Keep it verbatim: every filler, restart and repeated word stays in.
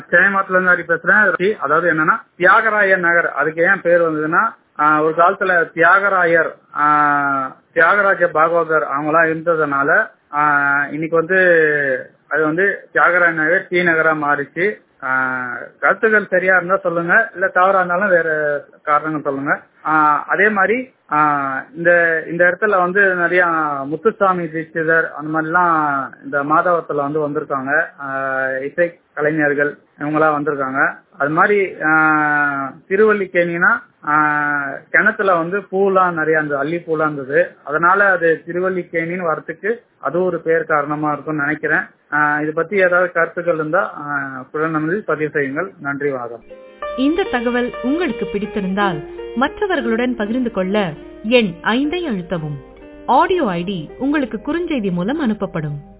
சென்னை மாவட்டத்துல இருந்து ஹரி பேசுறேன். அதாவது என்னன்னா தியாகராயர் நகர் அதுக்கு ஏன் பேர் வந்ததுன்னா ஒரு காலத்துல தியாகராயர் தியாகராஜ பாகவதர் அவங்களாம் இருந்ததுனால இன்னைக்கு வந்து அது வந்து தியாகராய நகர் டி நகரா மாறிச்சு. கருத்துக்கள் சரியா இருந்தா சொல்லுங்க, இல்ல தவறா இருந்தாலும் வேற காரணங்கள் சொல்லுங்க. அதே மாதிரி இந்த இந்த இடத்துல வந்து நிறைய முத்துசாமி தீட்சிதர் அந்த மாதிரிலாம் இந்த மாதவத்துல வந்து வந்திருக்காங்க. இசை கலைஞர்கள் இவங்கெல்லாம் வந்திருக்காங்க. அது மாதிரி திருவல்லிக்கேணினா கிணத்துல வந்து பூலாம் நிறைய இருந்தது, அள்ளி பூலாம் இருந்தது. அதனால அது திருவல்லிக்கேணின்னு வரத்துக்கு அது ஒரு பேர் காரணமா இருக்கும்னு நினைக்கிறேன். இதை பத்தி ஏதாவது கருத்துக்கள் இருந்தா புலனமில் பதிவு செய்யுங்கள். நன்றி, வணக்கம். இந்த தகவல் உங்களுக்கு பிடித்திருந்தால் மற்றவர்களுடன் பகிர்ந்து கொள்ள எண் ஐந்தை அழுத்தவும். ஆடியோ ஐடி உங்களுக்கு குறுஞ்செய்தி மூலம் அனுப்பப்படும்.